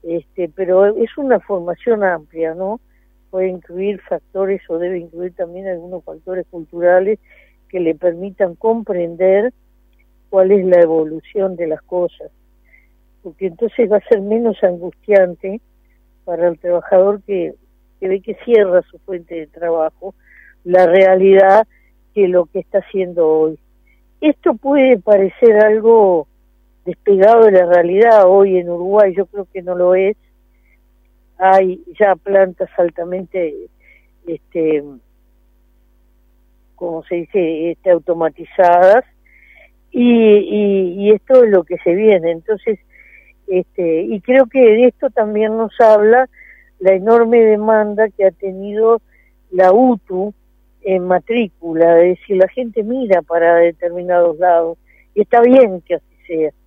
pero es una formación amplia, ¿no? Puede incluir factores o debe incluir también algunos factores culturales que le permitan comprender cuál es la evolución de las cosas, porque entonces va a ser menos angustiante para el trabajador que ve que cierra su fuente de trabajo, la realidad que lo que está haciendo hoy. Esto puede parecer algo despegado de la realidad hoy en Uruguay, yo creo que no lo es. Hay ya plantas altamente, como se dice, automatizadas, y esto es lo que se viene. Entonces, y creo que de esto también nos habla la enorme demanda que ha tenido la UTU en matrícula, es decir, la gente mira para determinados lados, y está bien que así sea.